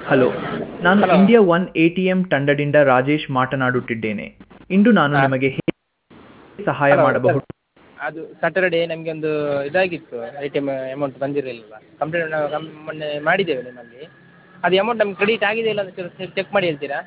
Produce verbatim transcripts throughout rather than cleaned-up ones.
Hello, ನಾನು hello. India one ATM ತಂಡದಿಂದ ರಾಜೇಶ್ ಮಾತನಾಡುತ್ತಿದ್ದೇನೆ. ಇಂದು ನಾನು ಹಾಂ. ನಿಮಗೆ ಹೇಗೆ ಸಹಾಯ ಹಲೋ ಸರ್. ಮಾಡಬಹುದು? ಅದು ಸ್ಯಾಟರ್ಡೇ ನಮಗೆ ಒಂದು ಇದಾಗಿತ್ತು, ಎ ಟಿ ಎಮ್ ಅಮೌಂಟ್ ಬಂದಿರಲಿಲ್ಲ. ಕಂಪ್ಲೇಂಟ್ ನಾವು ಕಮ್ ಮೊನ್ನೆ ಮಾಡಿದ್ದೇವೆ ನಿಮ್ಮಲ್ಲಿ. ಅದು ಅಮೌಂಟ್ ನಮ್ಗೆ ಕ್ರೆಡಿಟ್ ಆಗಿದೆ ಇಲ್ಲ ಅಂತ ಚೆಕ್ ಮಾಡಿ ಹೇಳ್ತೀರಾ?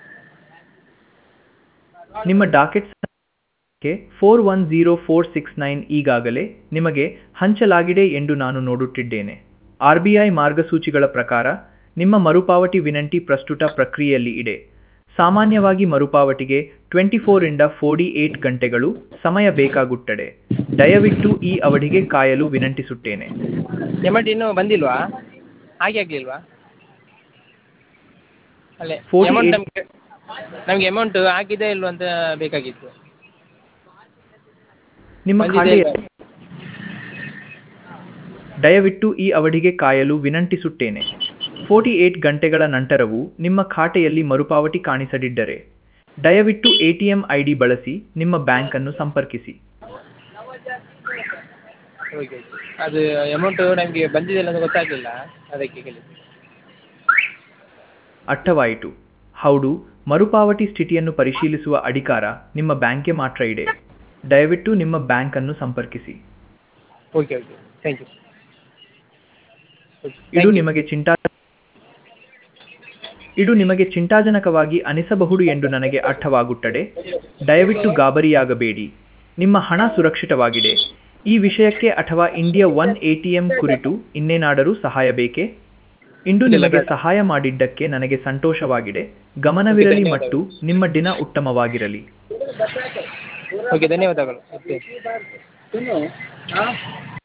ನಿಮ್ಮ ಡಾಕೆಟ್ ಸಂಖ್ಯೆ four one zero four six nine ಈಗಾಗಲೇ ನಿಮಗೆ ಹಂಚಲಾಗಿದೆ ಎಂದು ನಾನು ನೋಡುತ್ತಿದ್ದೇನೆ. ಆರ್ ಬಿ ಐ ಮಾರ್ಗಸೂಚಿಗಳ ಪ್ರಕಾರ ನಿಮ್ಮ ಮರುಪಾವತಿ ವಿನಂತಿ ಪ್ರಸ್ತುತ ಪ್ರಕ್ರಿಯೆಯಲ್ಲಿ ಇದೆ. ಸಾಮಾನ್ಯವಾಗಿ ಮರುಪಾವತಿಗೆ ಟ್ವೆಂಟಿ ಫೋರ್ ಇಂದ ಫೋರ್ಟಿ ಏಟ್ ಗಂಟೆಗಳು ಸಮಯ ಬೇಕಾಗುತ್ತದೆ. ದಯವಿಟ್ಟು ಈ ಅವಧಿಗೆ ಕಾಯಲು ವಿನಂತಿಸುತ್ತೇನೆ. ಅಮೌಂಟ್ ಇನ್ನೂ ಬಂದಿಲ್ವಾ? ಹಾಗೆ ಆಗಲಿಲ್ವಾ? ಅಲ್ಲೇ ಫೋರ್ಟಿ ಅಮೌಂಟ್ ಏಟ್ ನಮಗೆ ನಮಗೆ ಅಮೌಂಟು ಹಾಕಿದೆ ಇಲ್ವ ಅಂತ ಬೇಕಾಗಿತ್ತು. ನಿಮ್ಮ ಬಂದಿದೆ ಖಾತೆಯ ಇಲ್ವಾ? ದಯವಿಟ್ಟು ಈ ಅವಧಿಗೆ ಕಾಯಲು ವಿನಂತಿಸುತ್ತೇನೆ. ಫೋರ್ಟಿ ಏಟ್ ಗಂಟೆಗಳ ನಂತರವೂ ನಿಮ್ಮ ಖಾತೆಯಲ್ಲಿ ಮರುಪಾವತಿ ಕಾಣಿಸದಿದ್ದರೆ ದಯವಿಟ್ಟು ಎಟಿಎಂ ಐಡಿ ಬಳಸಿ ನಿಮ್ಮ ಬ್ಯಾಂಕ್ ಅನ್ನು ಸಂಪರ್ಕಿಸಿ. ಓಕೆ. ಅದು ಅಮೌಂಟು ನಮಗೆ ಬಂದಿದೆ ಇಲ್ಲ ಅಂತ ಗೊತ್ತಾಗಲಿಲ್ಲ, ಅದಕ್ಕೆ ಕೇಳಿದ್ದು. ಅರ್ಥವಾಯಿತು. ಹೌದು, ಮರುಪಾವತಿ ಸ್ಥಿತಿಯನ್ನು ಪರಿಶೀಲಿಸುವ ಅಧಿಕಾರ ನಿಮ್ಮ ಬ್ಯಾಂಕ್ಗೆ ಮಾತ್ರ ಇದೆ. ದಯವಿಟ್ಟು ನಿಮ್ಮ ಬ್ಯಾಂಕ್ ಅನ್ನು ಸಂಪರ್ಕಿಸಿ. Okay okay thank you. ಇದು ಥ್ಯಾಂಕ್ ಯು. ನಿಮಗೆ ಚಿಂತಾ ಇದು ನಿಮಗೆ ಚಿಂತಾಜನಕವಾಗಿ ಅನಿಸಬಹುದು ಎಂದು ನನಗೆ ಅರ್ಥವಾಗುತ್ತದೆ. ದಯವಿಟ್ಟು ಗಾಬರಿಯಾಗಬೇಡಿ. ನಿಮ್ಮ ಹಣ ಸುರಕ್ಷಿತವಾಗಿದೆ. ಈ ವಿಷಯಕ್ಕೆ ಅಥವಾ ಇಂಡಿಯಾ ಒನ್ ಎಟಿಎಂ ಕುರಿತು ಇನ್ನೇನಾದರೂ ಸಹಾಯ ಬೇಕೇ? ಇಂದು ಇಲ್ಲ ನಿಮಗೆ ಬೇಡ. ಸಹಾಯ ಮಾಡಿದ್ದಕ್ಕೆ ನನಗೆ ಸಂತೋಷವಾಗಿದೆ. ಓಕೆ, ಗಮನವಿರಲಿ ಮತ್ತು ಧನ್ಯವಾದಗಳು. ನಿಮ್ಮ ದಿನ ಉತ್ತಮವಾಗಿರಲಿ. ಓಕೆ, ಧನ್ಯವಾದಗಳು. ಓಕೆ.